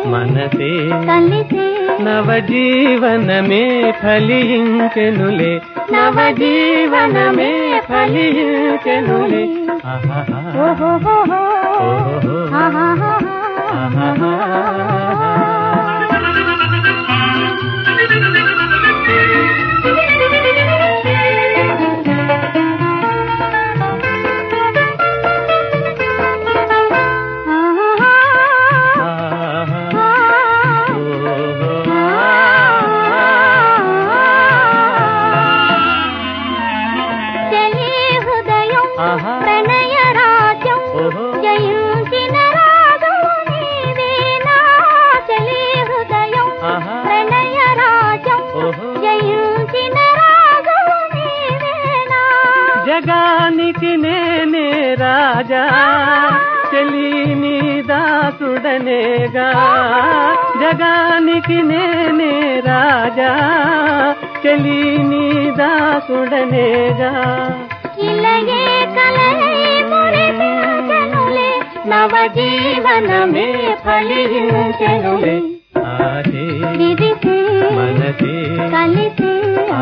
మనసే కలిసే నవజీవనమే ఫలించెనులే నవజీవనమే ఫలించెనులే ప్రణయ రాజ్యం జయించిన రాజు నీవేనా చలి హృదయం ప్రణయ రాజ్యం జయించిన రాజు నీవేనా జగానికి నేనే రాజా చలి నీ దాసుడనేగా జగానికి నేనే రాజా చలి నీ దాసుడనేగా ఇలగే కలలై మురిపించెనులే నవజీవనమే ఫలించెనులే విరిసే మనసే కలిసే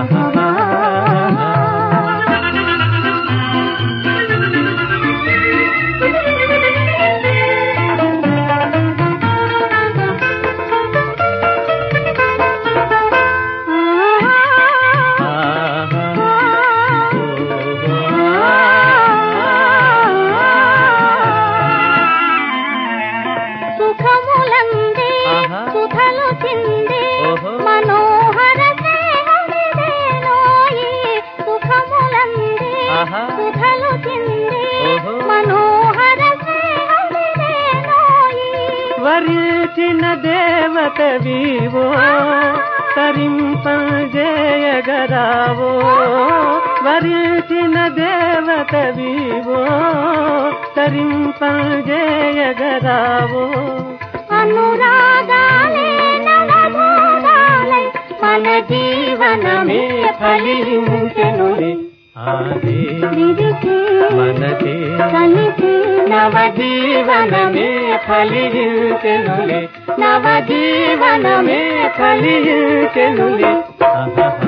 సుఖములందే సుఖలు చిందే మనోహర స్నేహమిదేనోయి సుఖములందే సుఖలు చిందే మనోహర స్నేహమిదేనోయి వరించిన దేవత వివో తరింపజేయగరావో వరించిన దేవత వివో తరింపజేయగరావో అనురాగాలే నవభోగాలై మన జీవనమే ఫలించెనులే విరిసే మనసే కలిసే నవజీవనమే ఫలించెనులే నవజీవనమే ఫలించెనులే